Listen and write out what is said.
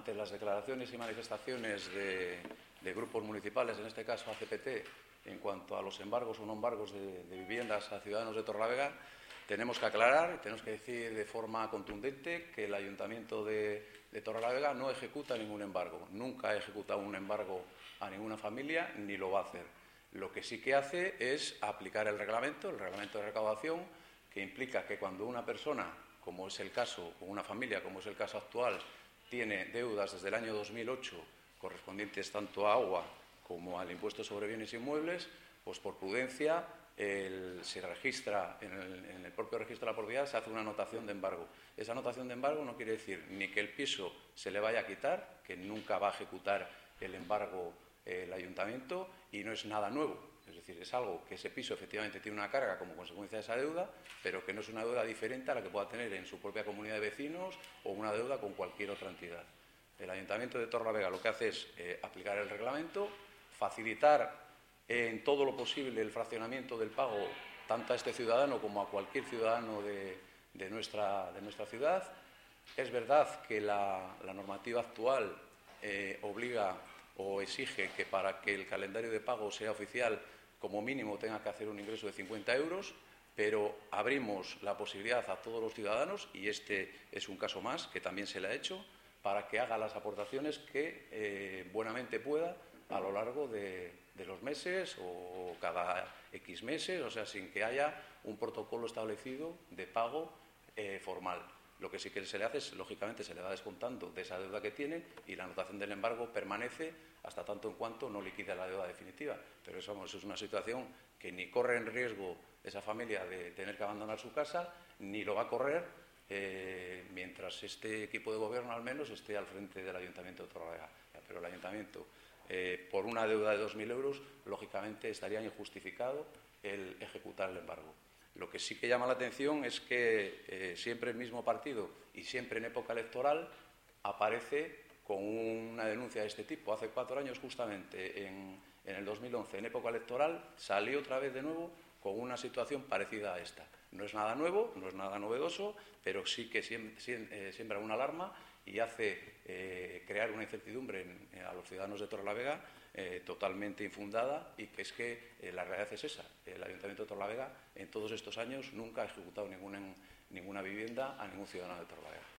ante las declaraciones y manifestaciones de grupos municipales, en este caso ACPT, en cuanto a los embargos o no embargos de viviendas a ciudadanos de Torrelavega, tenemos que aclarar, tenemos que decir de forma contundente que el Ayuntamiento de Torrelavega no ejecuta ningún embargo. Nunca ha ejecutado un embargo a ninguna familia ni lo va a hacer. Lo que sí que hace es aplicar el reglamento de recaudación, que implica que cuando una persona, como es el caso, o una familia, como es el caso actual, tiene deudas desde el año 2008 correspondientes tanto a agua como al impuesto sobre bienes inmuebles, pues por prudencia se registra en el propio registro de la propiedad, se hace una anotación de embargo. Esa anotación de embargo no quiere decir ni que el piso se le vaya a quitar, que nunca va a ejecutar el embargo el ayuntamiento, y no es nada nuevo. Es decir, es algo que ese piso efectivamente tiene una carga como consecuencia de esa deuda, pero que no es una deuda diferente a la que pueda tener en su propia comunidad de vecinos o una deuda con cualquier otra entidad. El Ayuntamiento de Torrelavega lo que hace es aplicar el reglamento, facilitar en todo lo posible el fraccionamiento del pago tanto a este ciudadano como a cualquier ciudadano de nuestra ciudad. Es verdad que la normativa actual obliga o exige que para que el calendario de pago sea oficial, como mínimo tenga que hacer un ingreso de 50 euros, pero abrimos la posibilidad a todos los ciudadanos, y este es un caso más que también se le ha hecho, para que haga las aportaciones que buenamente pueda a lo largo de los meses o cada X meses, o sea, sin que haya un protocolo establecido de pago formal. Lo que sí que se le hace es, lógicamente, se le va descontando de esa deuda que tiene, y la anotación del embargo permanece hasta tanto en cuanto no liquida la deuda definitiva. Pero eso es una situación que ni corre en riesgo esa familia de tener que abandonar su casa, ni lo va a correr mientras este equipo de gobierno, al menos, esté al frente del Ayuntamiento de Torrelavega. Pero el Ayuntamiento, por una deuda de 2.000 euros, lógicamente estaría injustificado el ejecutar el embargo. Lo que sí que llama la atención es que siempre el mismo partido y siempre en época electoral aparece con una denuncia de este tipo. Hace 4 años, justamente, en el 2011, en época electoral, salió otra vez de nuevo con una situación parecida a esta. No es nada nuevo, no es nada novedoso, pero sí que siembra una alarma y hace crear una incertidumbre a los ciudadanos de Torrelavega totalmente infundada, y que es que la realidad es esa. El Ayuntamiento de Torrelavega en todos estos años nunca ha ejecutado ninguna vivienda a ningún ciudadano de Torrelavega.